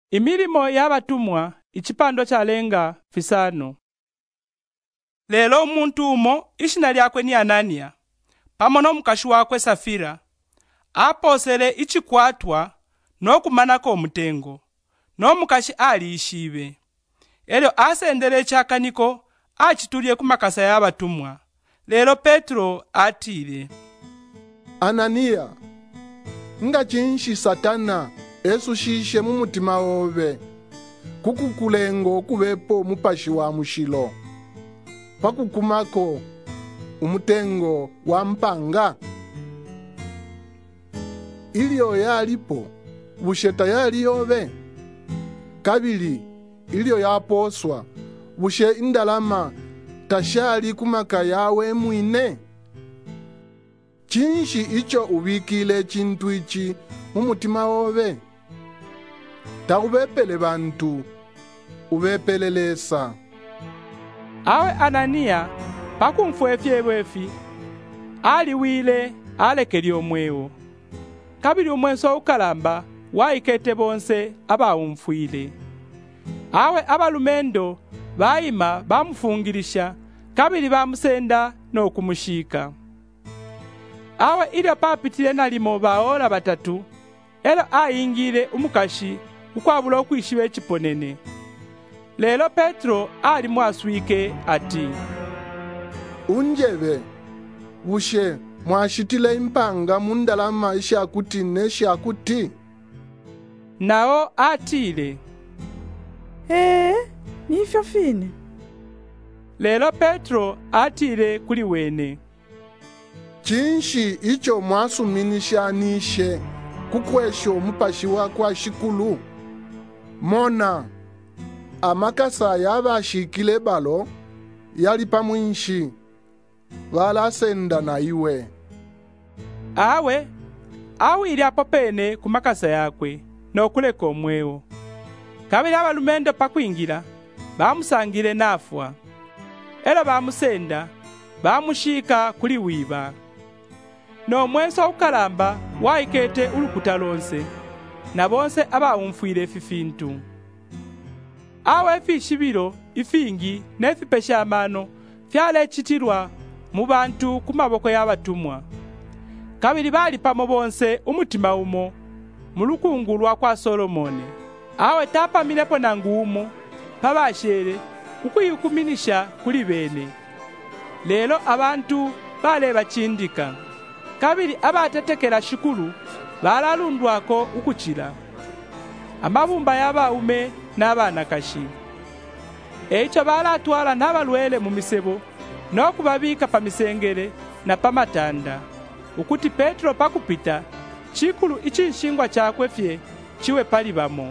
Imirimo y'abatumwa ichipando chalenga fisano. Lelo omuntu umo ishina lyakwe ni Anania, pamo n'omukashi wakwe Safira, aposele ichikwatwa n'okumanako omutengo, n'omukashi ali ishibe. Elyo asendele echakaniko achitulye kumakasa y'abatumwa. Lelo Petro atile, Anania, nga chinshi Satana esushishe mu mutima wobe kukukulengo kubepo mupashi wa mushilo pakukumako umutengo wa mpanga. Ilyo yalipo busheta yali yobe kabili, ilyo yaposwa bushe indalama tashali kumaka yawe mwine. Chinshi icho ubikile chintu ichi mu mutima wobe, takubepele bantu ubepelelesa. Awe Anania pakumfwefye bwefi aliwile alekeli omwewo. Kabili omwenso ukalamba waikete bonse abawumfwile. Awe abalumendo bayima bamufungilisha, kabili bamusenda n'okumushika. Awe ilyo papitile nalimo baola batatu, elo ayingile umukashi ukwabula okwishiba echiponene. Lelo Petro ali mwaswike ati, unjebe bushe mwashitile impanga mundalama ishakuti neshakuti. Nao atile, nifyo fine. Lelo Petro atile kuli wene, chinshi icho mwasuminishanishe kukwesho mupashi wakwa shikulu. Mona amakasa yabashikile balo yali pamwinshi balasenda na iwe. Awe awili apo pene kumakasa yakwe n'okuleka omwewo. Kabili abalumendo pakwingila bamusangile nafwa. Elo bamusenda bamushika kuli wiba. N'omwenso ukalamba waikete ulukuta lonse, na bonse abawumfwile fifintu. Awe fishibilo ifingi n'efipeshamano fyalechitilwa mu bantu kumaboko y'abatumwa. Kabili bali pamo bonse umutima umo mulukungulwa kwa Solomone. Awe tapamilepo na ngumo pabashele ukwiyikuminisha kuli bene. Lelo abantu bale bachindika. Kabili abatetekela shikulu balalundwako ukuchila. Amabumba y'abaume n'abanakashi. Echo balatwala n'abalwele mu misebo n'okubabika pa misengele na pamatanda, ukuti Petro pakupita chikulu ichinshingwa chakwe fye chiwe palibamo.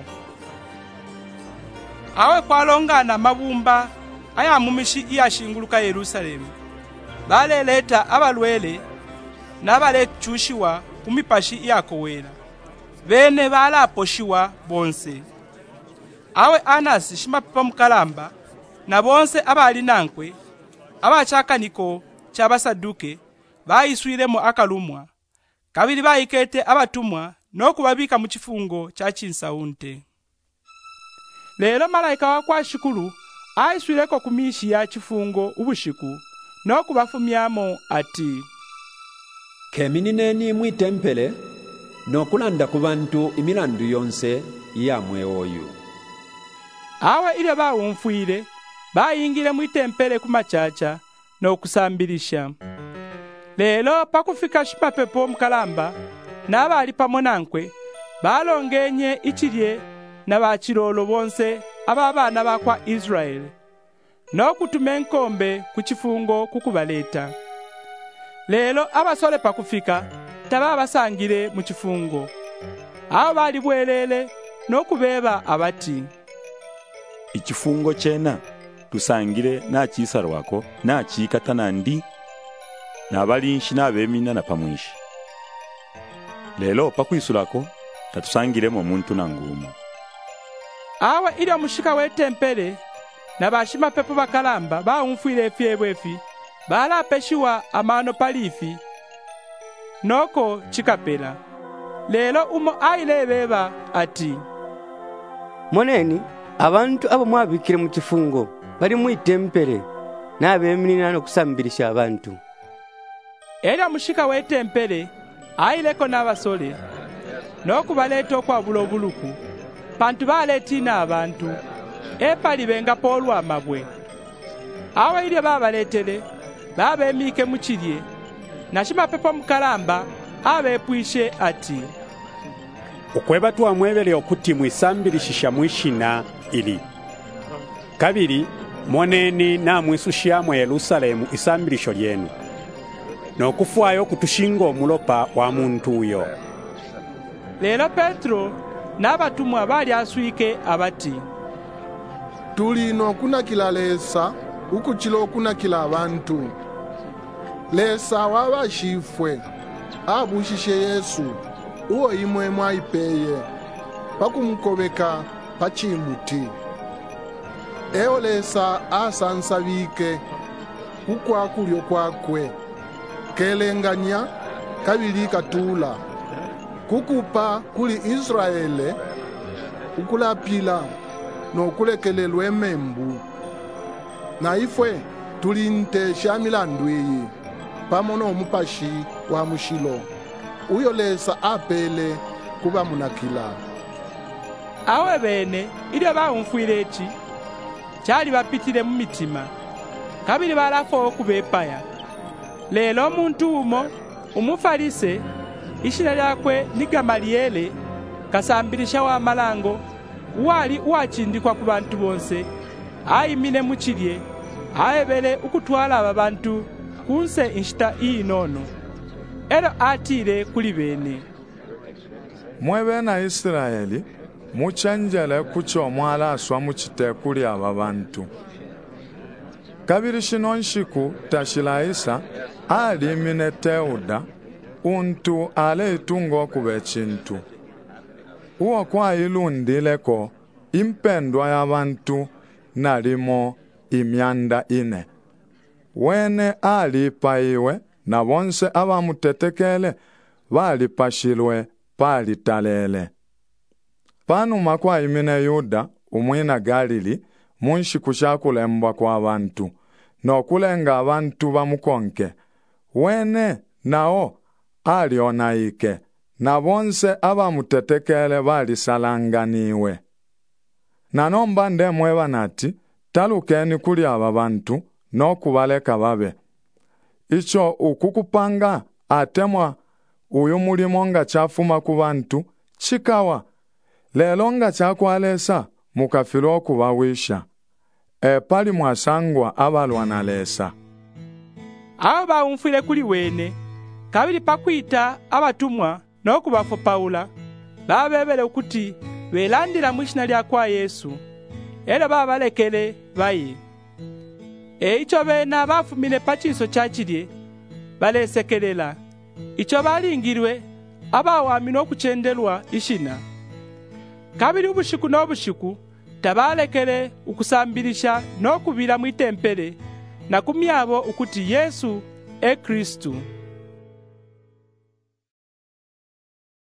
Awe kwalongana mabumba aya mumishi iyashinguluka Yerusalemu, baleleta abalwele n'abalechushiwa kumipashi iyakowela, bene balaposhiwa bonse. Awe Anasi shimapipa mukalamba na bonse abali nankwe abachakaniko chabasaduke bayiswilemo akalumwa. Kabili bayikete abatumwa n'okubabika mu chifungo cha chinsaunte. Lelo malaika wakwa shikulu ayiswileko kumishi ya chifungo ubushiku n'okubafumyamo ati, Keminineni mwitempele n'okulanda ku bantu imilandu yonse yamwe oyu. Awe ilyo bawumfwile bayingile mwitempele kumachacha n'okusambilisha. Lelo pakufika shimapepo mukalamba n'abali pamo nankwe balongenye ichilye na bachilolo bonse ababana bakwa Israeli n'okutuma enkombe ku chifungo kukubaleta. Lelo abasole pakufika tababasangile mu chifungo. Abo bali bwelele n'okubeba abati, ichifungo chena tusangile na chisaro wako na chikatana ndi na balinshi na bemina na pamwishi. Lelo pakwisulako tatusangile mu muntu na ngumo. Awe ilyo mushika wetempele na bashima pepo bakalamba bawumfwile fyebwefi balapeshiwa amano palifi noko chikapela. Lelo umo ailebeba ati, moneni abantu abo mwabikire mu kifungo bali mu itempere n'abeeminina n'okusambirisha abantu. Era mushika w'etempere ayileko n'abasole n'okubaleeta okwabula obuluku pantu baleetina abantu epali benga polwamabwe. Awo ilye babaleetere babeemiike mu kirye nashima pepo mukalamba abeepwishe ati, okweba twamwebele okuti mwisambirishisha mwishina ili. Kabiri, moneni namwisusha mu Yerusalemu isambirisho lyenu n'okufwayo kutushinga omulopa wa muntu uyo. Lero Petro n'abatumwa bali aswike abati, tulino okunakila lesa ukukila okunakila abantu. Lesa wabashifwe abushishe Yesu uwo imwe mwaipeye pakumukobeka pachimuti. Eo lesa asansabike ukwakulyo kwakwe kelenganya kabili katula kukupa kuli Israele ukulapila nokulekelelwa emembu. Na ifwe tulinte shamilandu iyi pamo n'omupashi wa mushilo uyo lesa apele kuba munakila. Awe bene ilyo bawumfwile eki kyali bapitile mu mitima kabili balafa okubepaya. Lelo omuntu umo umufarise ishina lyakwe ni Gamaliyeli kasambirisha wa malango wali wachindikwa ku bantu bonse ayimine mu kirye ayebele ukutwala aba bantu kunse inshita inono. Ero atire kuli bene, mwebe na Israeli muchenjele kucho mwala aswa muchitekuli aba bantu. Kabiri shino nshiku tashilaisa ali mine Teuda untu ale itungo kube chintu. Uwa kwa ilundileko impendwa ya bantu nalimo imyanda ine. Wene ali paiwe na bonse abamutetekele bali pashilwe pali talele. Panuma kwa imine Yuda umwina Galili munshi kushakulembwa kwa abantu nokulenga abantu bamukonke. Wene nao ali onaike na bonse abamutetekele bali salanganiwe. Nanomba ndemwe banati talukeni kuli aba bantu n'okubaleka babe. Icho ukukupanga atemwa uyu mulimo nga chafuma ku bantu chikawa. Lelo nga chakwalesa mukafilo okubawisha. Pali mwasangwa abalwana lesa. Awo bawumfwile kuli wene kabili pakwita abatumwa n'okubafo Paula babebele okuti belandira mwishina lya kwa Yesu. Era babalekele bayi. Icho bena bafumile pachiso chachilye balesekelela. Icho balingirwe abawamina okuchendelwa ishina. Kabili ubushiku n'obushiku tabalekele ukusambirisha n'okubira mu itempere na kumyabo ukuti Yesu Kristu.